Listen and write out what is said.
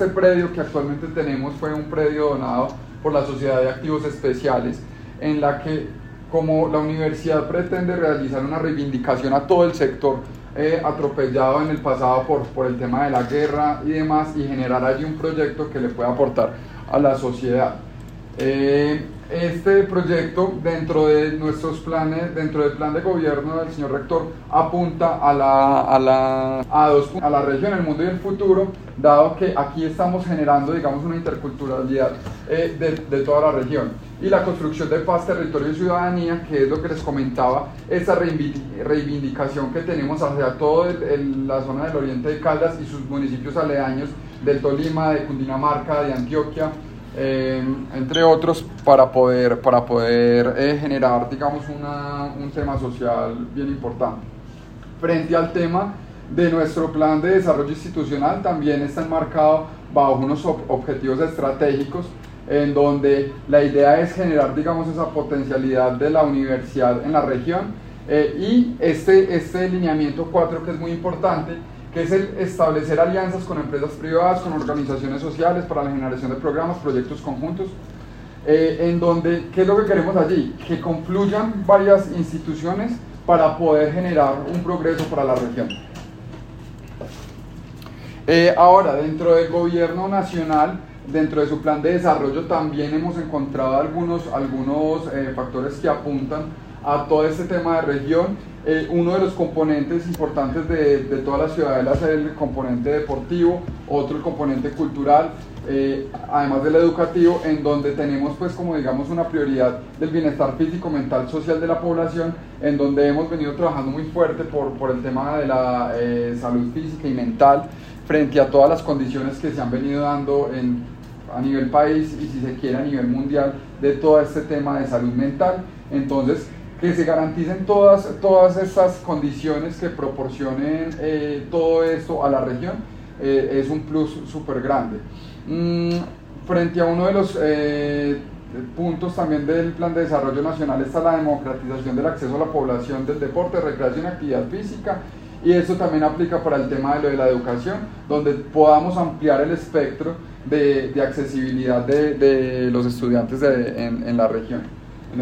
este predio que actualmente tenemos fue un predio donado por la Sociedad de Activos Especiales, en la que, como la universidad pretende realizar una reivindicación a todo el sector atropellado en el pasado por el tema de la guerra y demás, y generar allí un proyecto que le pueda aportar a la sociedad. Este proyecto, dentro de nuestros planes, dentro del plan de gobierno del señor rector, apunta a la región, el mundo y el futuro, dado que aquí estamos generando, digamos, una interculturalidad de toda la región, y la construcción de paz, territorio y ciudadanía, que es lo que les comentaba, esa reivindicación que tenemos hacia toda la zona del oriente de Caldas y sus municipios aledaños del Tolima, de Cundinamarca, de Antioquia, entre otros, para poder generar, digamos, un tema social bien importante. Frente al tema de nuestro plan de desarrollo institucional, también está enmarcado bajo unos objetivos estratégicos, en donde la idea es generar, digamos, esa potencialidad de la universidad en la región, y este lineamiento 4, que es muy importante, que es el establecer alianzas con empresas privadas, con organizaciones sociales para la generación de programas, proyectos conjuntos, en donde, ¿qué es lo que queremos allí? Que confluyan varias instituciones para poder generar un progreso para la región. Ahora, dentro del gobierno nacional, dentro de su plan de desarrollo, también hemos encontrado algunos factores que apuntan a todo este tema de región. Uno de los componentes importantes de toda la ciudadela es el componente deportivo, otro el componente cultural, además del educativo, en donde tenemos, pues, como digamos, una prioridad del bienestar físico, mental, social de la población, en donde hemos venido trabajando muy fuerte por el tema de la salud física y mental, frente a todas las condiciones que se han venido dando a nivel país y, si se quiere, a nivel mundial, de todo este tema de salud mental. Entonces, que se garanticen todas estas condiciones que proporcionen todo esto a la región, es un plus súper grande. Frente a uno de los puntos también del Plan de Desarrollo Nacional está la democratización del acceso a la población del deporte, recreación y actividad física, y eso también aplica para el tema de la educación, donde podamos ampliar el espectro de accesibilidad de los estudiantes en la región.